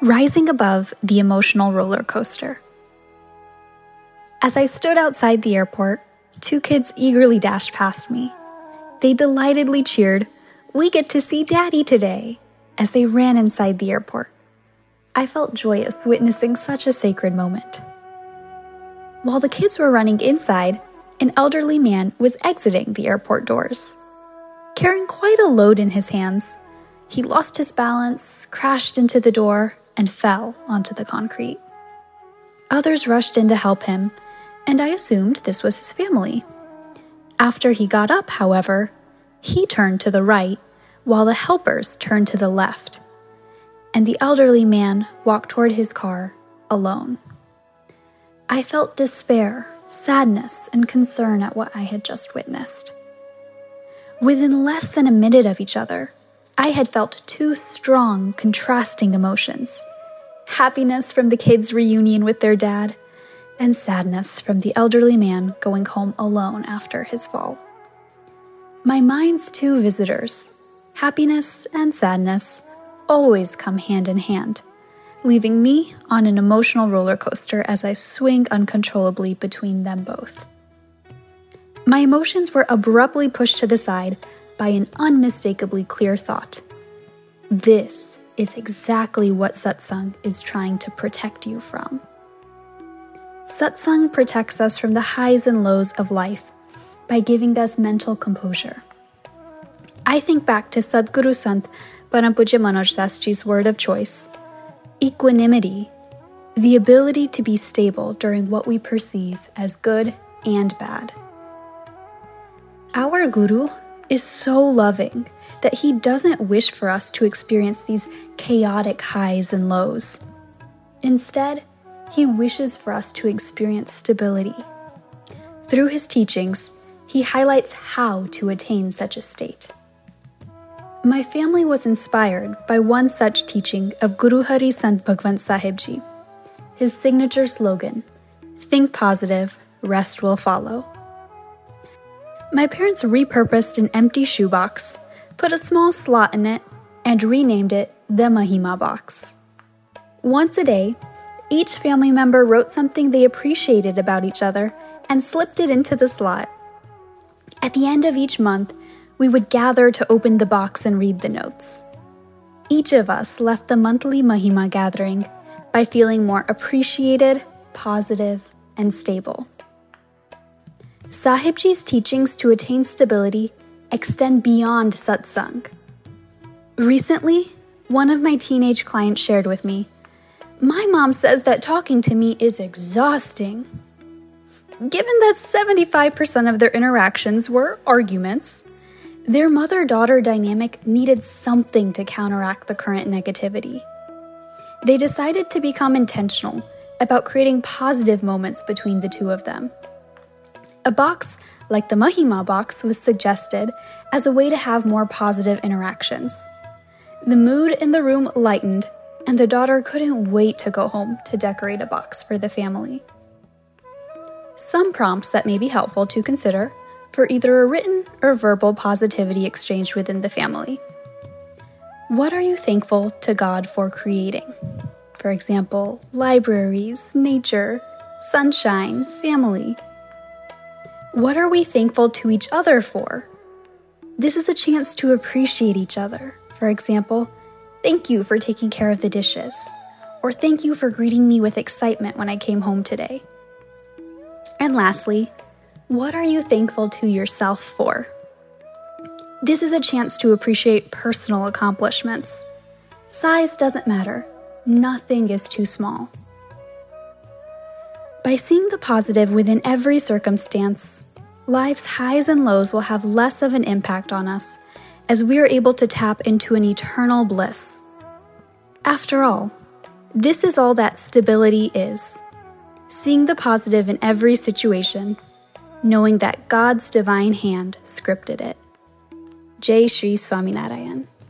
Rising above the emotional roller coaster. As I stood outside the airport, 2 kids eagerly dashed past me. They delightedly cheered, "We get to see Daddy today," as they ran inside the airport. I felt joyous witnessing such a sacred moment. While the kids were running inside, an elderly man was exiting the airport doors. Carrying quite a load in his hands, he lost his balance, crashed into the door, and fell onto the concrete. Others rushed in to help him, and I assumed this was his family. After he got up, however, he turned to the right, while the helpers turned to the left, and the elderly man walked toward his car alone. I felt despair, sadness, and concern at what I had just witnessed. Within less than a minute of each other, I had felt 2 strong, contrasting emotions: happiness from the kids' reunion with their dad, and sadness from the elderly man going home alone after his fall. My mind's 2 visitors, happiness and sadness, always come hand in hand, leaving me on an emotional roller coaster as I swing uncontrollably between them both. My emotions were abruptly pushed to the side by an unmistakably clear thought. This is exactly what satsang is trying to protect you from. Satsang protects us from the highs and lows of life by giving us mental composure. I think back to Sadhguru Sant Param Pujya Manoj Sastry's word of choice: equanimity, the ability to be stable during what we perceive as good and bad. Our Guru is so loving that he doesn't wish for us to experience these chaotic highs and lows. Instead, he wishes for us to experience stability. Through his teachings, he highlights how to attain such a state. My family was inspired by one such teaching of Guru Hari Sant Bhagwant Sahib Ji. His signature slogan, "Think positive, rest will follow." My parents repurposed an empty shoebox, put a small slot in it, and renamed it the Mahima box. Once a day, each family member wrote something they appreciated about each other and slipped it into the slot. At the end of each month, we would gather to open the box and read the notes. Each of us left the monthly Mahima gathering by feeling more appreciated, positive, and stable. Sahibji's teachings to attain stability extend beyond satsang. Recently, one of my teenage clients shared with me, "My mom says that talking to me is exhausting." Given that 75% of their interactions were arguments, their mother-daughter dynamic needed something to counteract the current negativity. They decided to become intentional about creating positive moments between the 2 of them. A box like the Mahima box was suggested as a way to have more positive interactions. The mood in the room lightened, and the daughter couldn't wait to go home to decorate a box for the family. Some prompts that may be helpful to consider for either a written or verbal positivity exchange within the family. What are you thankful to God for creating? For example, libraries, nature, sunshine, family. What are we thankful to each other for? This is a chance to appreciate each other. For example, "Thank you for taking care of the dishes," or "Thank you for greeting me with excitement when I came home today." And lastly, what are you thankful to yourself for? This is a chance to appreciate personal accomplishments. Size doesn't matter. Nothing is too small. By seeing the positive within every circumstance, life's highs and lows will have less of an impact on us as we are able to tap into an eternal bliss. After all, this is all that stability is: seeing the positive in every situation, knowing that God's divine hand scripted it. Jai Shri Swaminarayan.